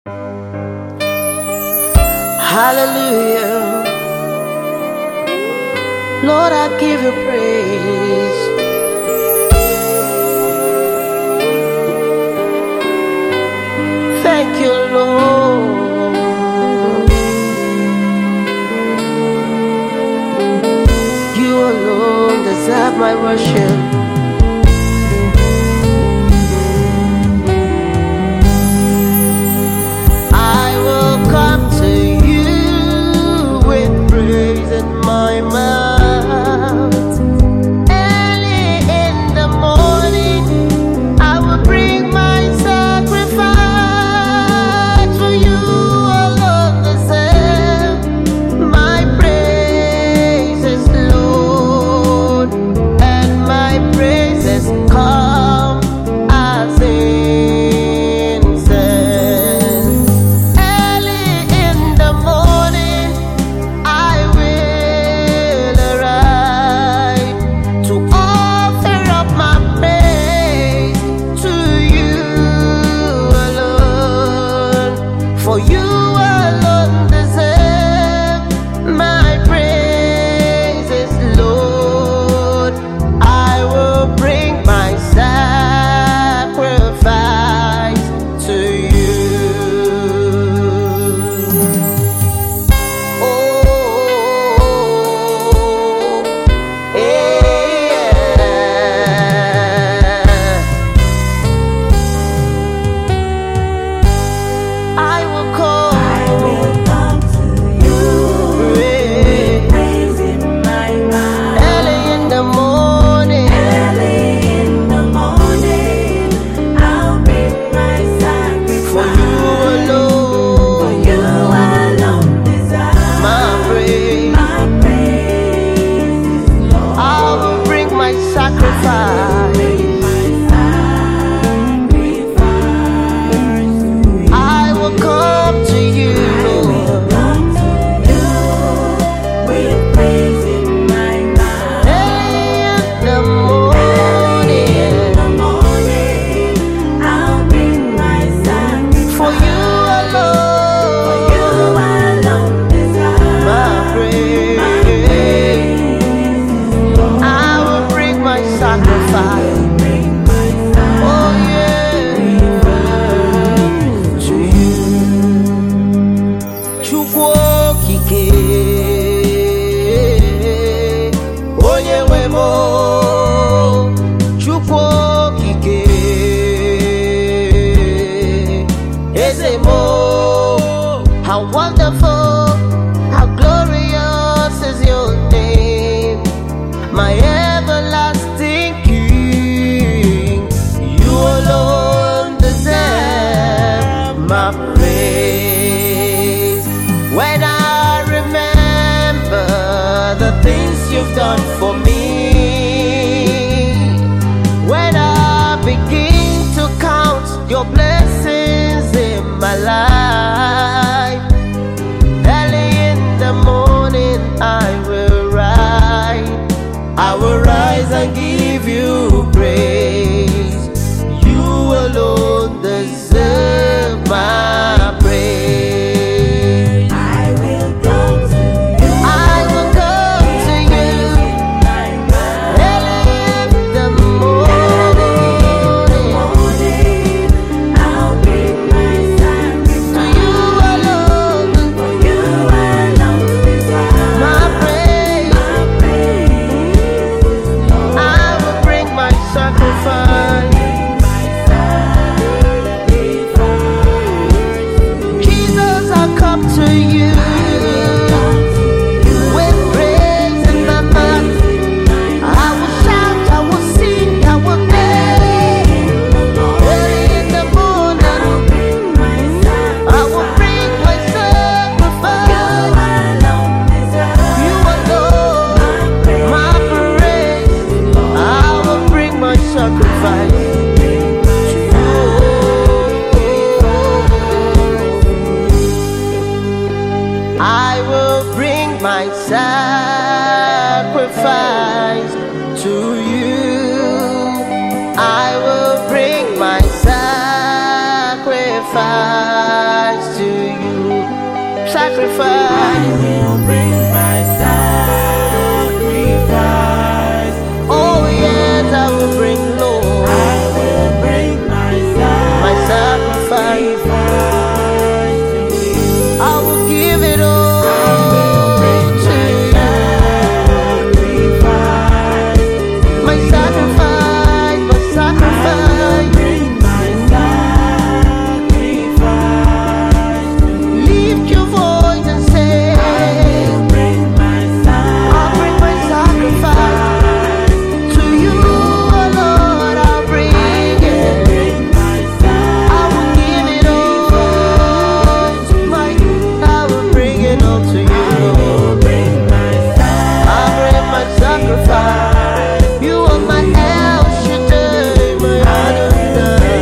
Hallelujah. Lord, I give you praise. Thank you, Lord. You alone deserve my worship. I will come to you with praise in my mouth. Early in the morning, I will bring my sacrifice. For you alone deserve my praises, Lord, and my praises come as incense. Early in the morning, I will arise to offer up my praise to you alone. For you alone deserve my praises, Lord. I will bring my sacrifice to you. Oh, yeah. I will come to you with praise in my mouth. Early in the morning, I'll bring my sacrifice. For you alone deserve my praise. I will bring my sacrifice. I will come to you, Lord. Early in the morning, for you alone my praise. I will bring my sacrifice. Oh yeah, to you. Chukwu okike, onye nwe m, Chukwu okike, eze m. How wonderful, how glorious is your name, my everlasting King. You alone deserve my praise. When I remember the things you've done for me, when I begin to count your blessings in my life, early in the morning I will rise and give you praise. You alone deserve my praise. I will come to you early in the morning. To you alone, my praise. I will bring my sacrifice. Jesus, I come to you with praise in my mouth. I will shout, I will sing, I will dance. Early in the morning, I will bring my sacrifice. You alone, my praise. I will bring my sacrifice. I will bring my sacrifice to you. I will bring my sacrifice sacrifice. will bring my sacrifice. Oh yes, I will bring, Lord, I will bring my sacrifice. sacrifice to you. I will give it all to you. My sacrifice, my sacrifice. Bring my sacrifice to you. Lift your voice and say, Bring my I'll bring my sacrifice to you, oh Lord. I'll bring it. Bring my I will give it all to my. I will bring it all to you. bring my I'll bring my sacrifice. You are my El Shaddai, my Adonai.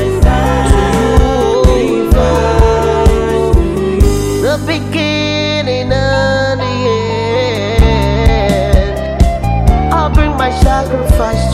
The beginning and the end. I'll bring my sacrifice